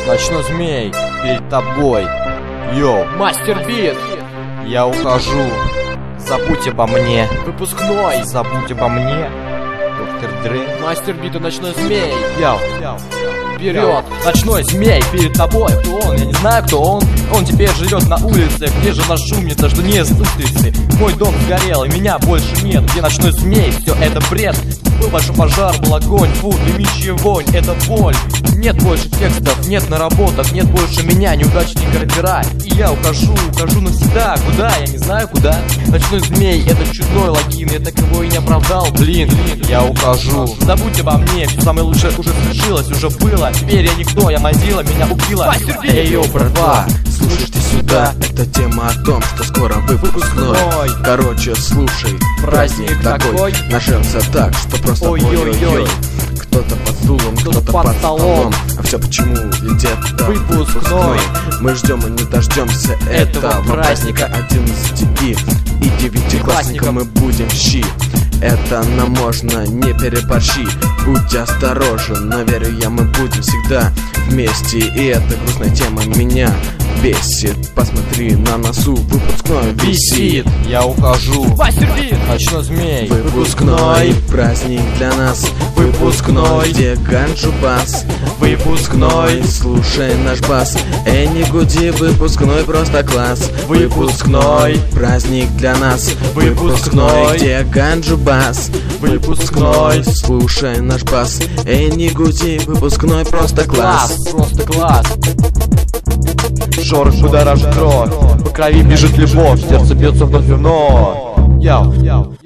Ночной змей перед тобой. Йоу, Мастер Бит, я ухожу. Забудь обо мне. выпускной. Забудь обо мне. Доктор Дре. Мастер Бита, Ночной Змей. Йоу. Вперед. Ночной змей перед тобой. Кто он? Я не знаю, кто он. Он теперь живет на улице. Где же наш умница, что не с устрицы? Мой дом сгорел, и меня больше нет. Где ночной змей? Все это бред. Был большой пожар, был огонь, фу, дымящая вонь, это боль. Нет больше текстов, нет наработок, нет больше меня, неудачника рэпера. И я ухожу навсегда. Куда? Я не знаю куда. Ночной змей, это чудной логин, я так его и не оправдал. Блин, я ухожу. Забудь обо мне, все самое лучшее уже свершилось, уже было. Теперь я никто, я мазила, меня убила. Эй, йоу, братва, слушайте сюда. Это тема о том, что скоро выпускной. Короче, слушай, праздник такой нашелся так, что просто ой-ой-ой. Кто-то под стулом, кто-то под столом. А все почему? Ведь это выпускной. Мы ждем и не дождемся этого праздника. 11 и 9-классникам мы будем щи. Это нам можно не переборщи. Будь осторожен, но верю я, мы будем всегда вместе. И эта грустная тема меня бесит. Посмотри, на носу выпускной висит. Я ухожу. Мастер Бит, Ночной змей. Выпускной, праздник для нас. Выпускной, где ганджу бас. Выпускной, слушай наш бас. Эй, не гуди, выпускной просто класс. Выпускной, праздник для нас. Выпускной, где ганджу бас. Выпускной, слушай наш бас. Эй, не гуди, выпускной просто класс. просто класс. Шорох будоражит кровь. По крови бежит любовь. Сердце бьется вновь и вновь. Яу.